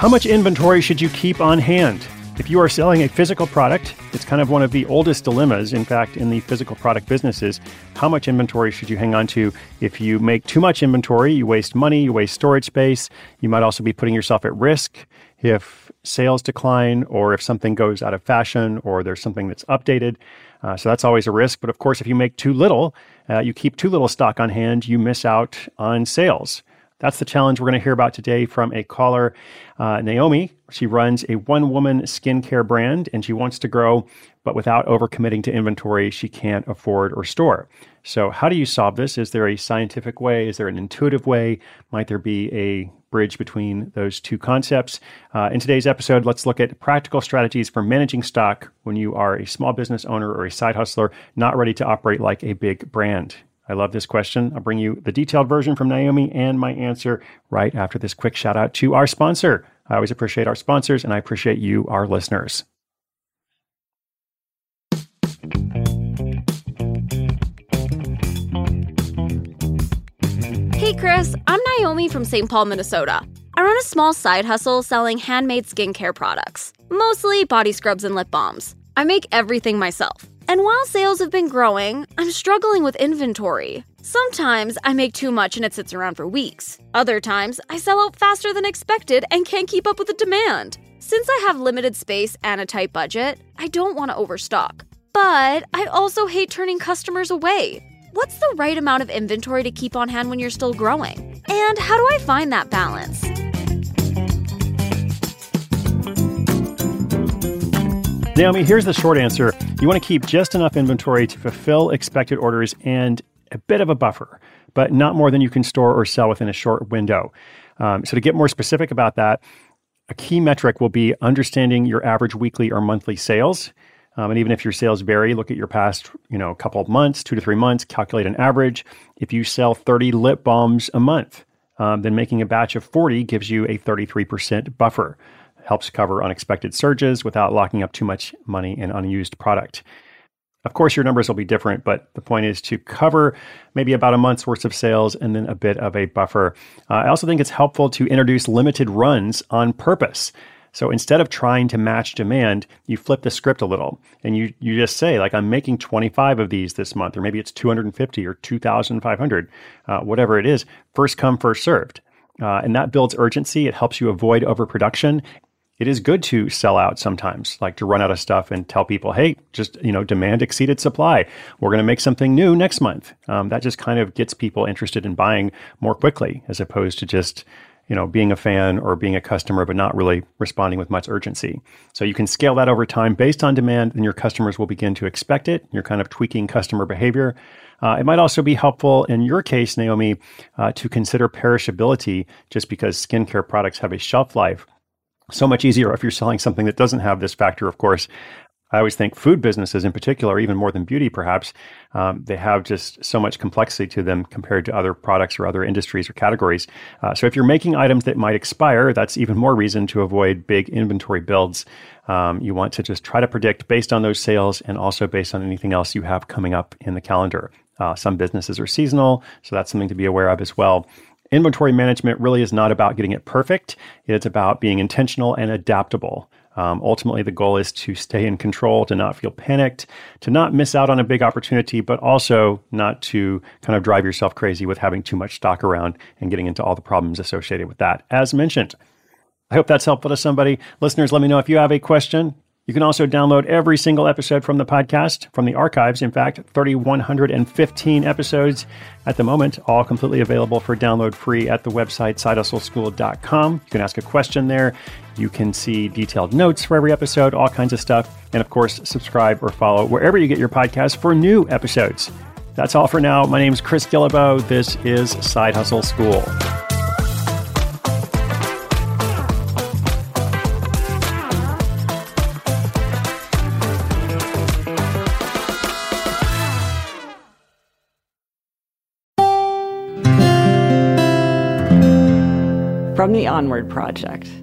How much inventory should you keep on hand? If you are selling a physical product, it's kind of one of the oldest dilemmas, in fact, in the physical product businesses. How much inventory should you hang on to? If you make too much inventory, you waste money, you waste storage space. You might also be putting yourself at risk if sales decline or if something goes out of fashion or there's something that's updated. So that's always a risk. But of course, if you make too little, you keep too little stock on hand, you miss out on sales. That's the challenge we're going to hear about today from a caller, Naomi. She runs a one-woman skincare brand, and she wants to grow, but without overcommitting to inventory she can't afford or store. So how do you solve this? Is there a scientific way? Is there an intuitive way? Might there be a bridge between those two concepts? In today's episode, let's look at practical strategies for managing stock when you are a small business owner or a side hustler not ready to operate like a big brand. I love this question. I'll bring you the detailed version from Naomi and my answer right after this quick shout out to our sponsor. I always appreciate our sponsors, and I appreciate you, our listeners. Hey Chris, I'm Naomi from St. Paul, Minnesota. I run a small side hustle selling handmade skincare products, mostly body scrubs and lip balms. I make everything myself. And while sales have been growing, I'm struggling with inventory. Sometimes I make too much and it sits around for weeks. Other times, I sell out faster than expected and can't keep up with the demand. Since I have limited space and a tight budget, I don't want to overstock. But I also hate turning customers away. What's the right amount of inventory to keep on hand when you're still growing? And how do I find that balance? Naomi, here's the short answer. You want to keep just enough inventory to fulfill expected orders and a bit of a buffer, but not more than you can store or sell within a short window. So to get more specific about that, a key metric will be understanding your average weekly or monthly sales. And even if your sales vary, look at your past, couple of months, 2 to 3 months, calculate an average. If you sell 30 lip balms a month, then making a batch of 40 gives you a 33% buffer. Helps cover unexpected surges without locking up too much money in unused product. Of course, your numbers will be different, but the point is to cover maybe about a month's worth of sales and then a bit of a buffer. I also think it's helpful to introduce limited runs on purpose. So instead of trying to match demand, you flip the script a little and you just say, like, I'm making 25 of these this month, or maybe it's 250 or 2,500, whatever it is, first come, first served. And that builds urgency. It helps you avoid overproduction. It is good to sell out sometimes, like to run out of stuff and tell people, hey, just, demand exceeded supply. We're going to make something new next month. That just kind of gets people interested in buying more quickly, as opposed to just, being a fan or being a customer, but not really responding with much urgency. So you can scale that over time based on demand, and your customers will begin to expect it. You're kind of tweaking customer behavior. It might also be helpful in your case, Naomi, to consider perishability, just because skincare products have a shelf life. So much easier if you're selling something that doesn't have this factor, of course. I always think food businesses in particular, even more than beauty perhaps, they have just so much complexity to them compared to other products or other industries or categories. So if you're making items that might expire, that's even more reason to avoid big inventory builds. You want to just try to predict based on those sales and also based on anything else you have coming up in the calendar. Some businesses are seasonal, so that's something to be aware of as well. Inventory management really is not about getting it perfect. It's about being intentional and adaptable. Ultimately, the goal is to stay in control, to not feel panicked, to not miss out on a big opportunity, but also not to kind of drive yourself crazy with having too much stock around and getting into all the problems associated with that, as mentioned. I hope that's helpful to somebody. Listeners, let me know if you have a question. You can also download every single episode from the podcast, from the archives. In fact, 3,115 episodes at the moment, all completely available for download free at the website sidehustleschool.com. You can ask a question there. You can see detailed notes for every episode, all kinds of stuff. And of course, subscribe or follow wherever you get your podcasts for new episodes. That's all for now. My name is Chris Guillebeau. This is Side Hustle School. From the Onward Project.